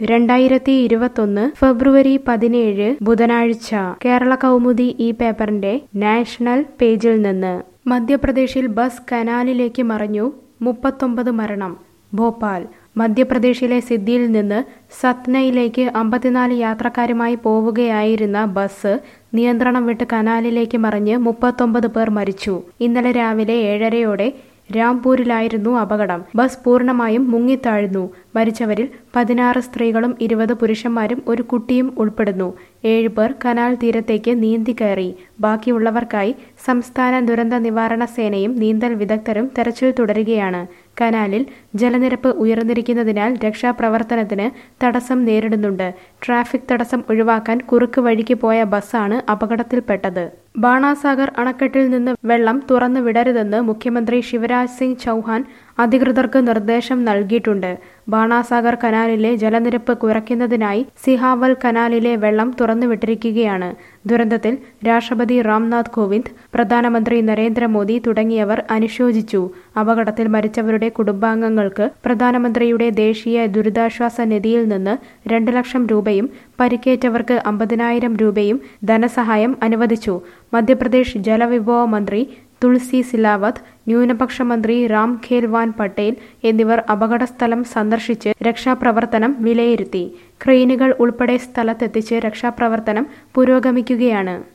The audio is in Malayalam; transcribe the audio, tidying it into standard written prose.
2021 ഫെബ്രുവരി 17 ബുധനാഴ്ച കേരള കൗമുദി ഈ പേപ്പറിന്റെ നാഷണൽ പേജിൽ നിന്ന് മധ്യപ്രദേശിൽ ബസ് കനാലിലേക്ക് മറിഞ്ഞു 39 മരണം. ഭോപ്പാൽ മധ്യപ്രദേശിലെ സിദ്ദിയിൽ നിന്ന് സത്നയിലേക്ക് 54 യാത്രക്കാരുമായി പോവുകയായിരുന്ന ബസ് നിയന്ത്രണം വിട്ട് കനാലിലേക്ക് മറിഞ്ഞ് 39 പേർ മരിച്ചു. ഇന്നലെ രാവിലെ 7:30-ഓടെ രാംപൂരിലായിരുന്നു അപകടം. ബസ് പൂർണ്ണമായും മുങ്ങിത്താഴ്ന്നു. മരിച്ചവരിൽ 16 സ്ത്രീകളും 20 പുരുഷന്മാരും ഒരു കുട്ടിയും ഉൾപ്പെടുന്നു. 7 പേർ കനാൽ തീരത്തേക്ക് നീന്തിക്കയറി. ബാക്കിയുള്ളവർക്കായി സംസ്ഥാന ദുരന്ത നിവാരണ സേനയും നീന്തൽ വിദഗ്ധരും തെരച്ചിൽ തുടരുകയാണ്. കനാലിൽ ജലനിരപ്പ് ഉയർന്നിരിക്കുന്നതിനാൽ രക്ഷാപ്രവർത്തനത്തിന് തടസ്സം നേരിടുന്നുണ്ട്. ട്രാഫിക് തടസ്സം ഒഴിവാക്കാൻ കുറുക്ക് വഴിക്ക് പോയ ബസ്സാണ് അപകടത്തിൽപ്പെട്ടത്. ബാണാസാഗർ അണക്കെട്ടിൽ നിന്ന് വെള്ളം തുറന്നു വിടരുതെന്ന് മുഖ്യമന്ത്രി ശിവരാജ് സിംഗ് ചൗഹാൻ അധികൃതർക്ക് നിർദ്ദേശം നൽകിയിട്ടുണ്ട്. ബാണാസാഗർ കനാലിലെ ജലനിരപ്പ് കുറയ്ക്കുന്നതിനായി സിഹാവൽ കനാലിലെ വെള്ളം തുറന്നുവിട്ടിരിക്കുകയാണ്. ദുരന്തത്തിൽ രാഷ്ട്രപതി രാംനാഥ് കോവിന്ദ്, പ്രധാനമന്ത്രി നരേന്ദ്രമോദി തുടങ്ങിയവർ അനുശോചിച്ചു. അപകടത്തിൽ മരിച്ചവരുടെ കുടുംബാംഗങ്ങൾക്ക് പ്രധാനമന്ത്രിയുടെ ദേശീയ ദുരിതാശ്വാസ നിധിയിൽ നിന്ന് 2 ലക്ഷം രൂപയും പരിക്കേറ്റവർക്ക് 50,000 രൂപയും ധനസഹായം അനുവദിച്ചു. മധ്യപ്രദേശ് ജലവിഭവ മന്ത്രി തുളസി സിലാവത്ത്, ന്യൂനപക്ഷ മന്ത്രി രാം ഖേൽവാൻ പട്ടേൽ എന്നിവർ അപകടസ്ഥലം സന്ദർശിച്ച് രക്ഷാപ്രവർത്തനം വിലയിരുത്തി. ക്രെയിനുകൾ ഉൾപ്പെടെ സ്ഥലത്തെത്തിച്ച് രക്ഷാപ്രവർത്തനം പുരോഗമിക്കുകയാണ്.